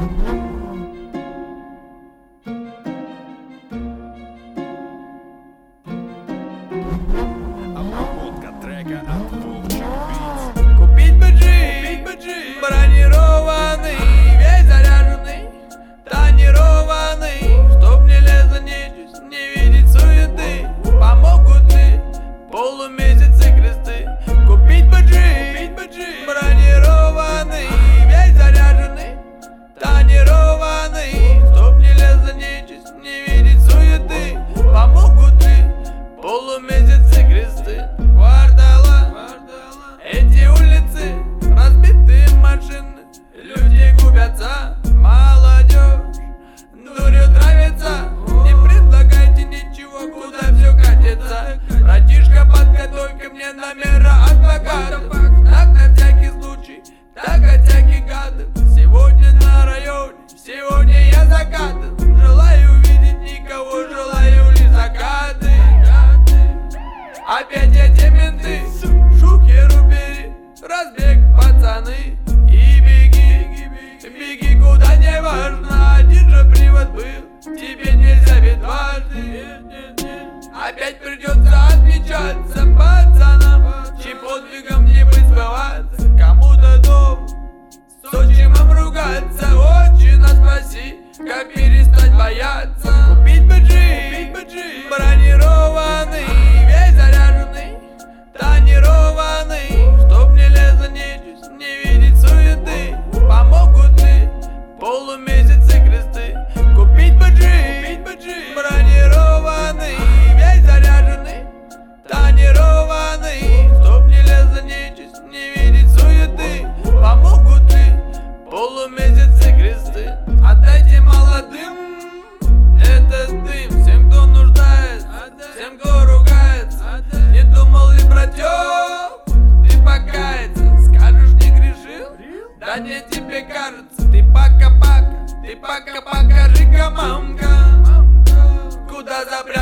Обработка трека от Вовчик Beats. Купить бы джип, бронированный, весь заряженный, тонированный, чтоб не лезла нечисть, не видеть суеты. Помогут ли полумесяцы кресты? Купить бы джип, бронированный, весь заряженный, тонированный, чтоб не лезла нечисть, не видеть суеты. Помогут ли полумесяцы кресты? Квартала, эти улицы, разбитые машины, люди губятся, молодежь дурью травится. Не предлагайте ничего, куда все катится. Братишка, подготовь ко мне номера адвокатов, так на всякий случай, так от всяких гадов. Сегодня на районе, сегодня я закатан. Желаю увидеть никого, желаю лишь закаты. Опять эти менты, шухеру бери, разбег, пацаны, и беги, беги куда не важно. Один же привод был, тебе нельзя ведь дважды. Опять придется отмечаться пацанам, чьим подвигом не быть сбываться. Кому-то дом, с отчимом ругаться. Отчина, спаси, как перестать бояться. Купить бы джип, бронированный, весь заряженный, тонированный, чтоб не лезла нечисть, не видеть суеты. Помогут ли полумесяцы кресты? Купить бы джип, бронированный, весь заряженный, тонированный, чтоб не лезла нечисть, не видеть суеты. Помогут ли полумесяцы кресты? Отдайте молодым этот дым, всем, кто нуждается, всем, кто ругается. Не думал ли, братёк, ты покаяться? Скажешь, не грешил? Да не тебе кажется. Ты пока покажи-ка, мамка, куда забрел.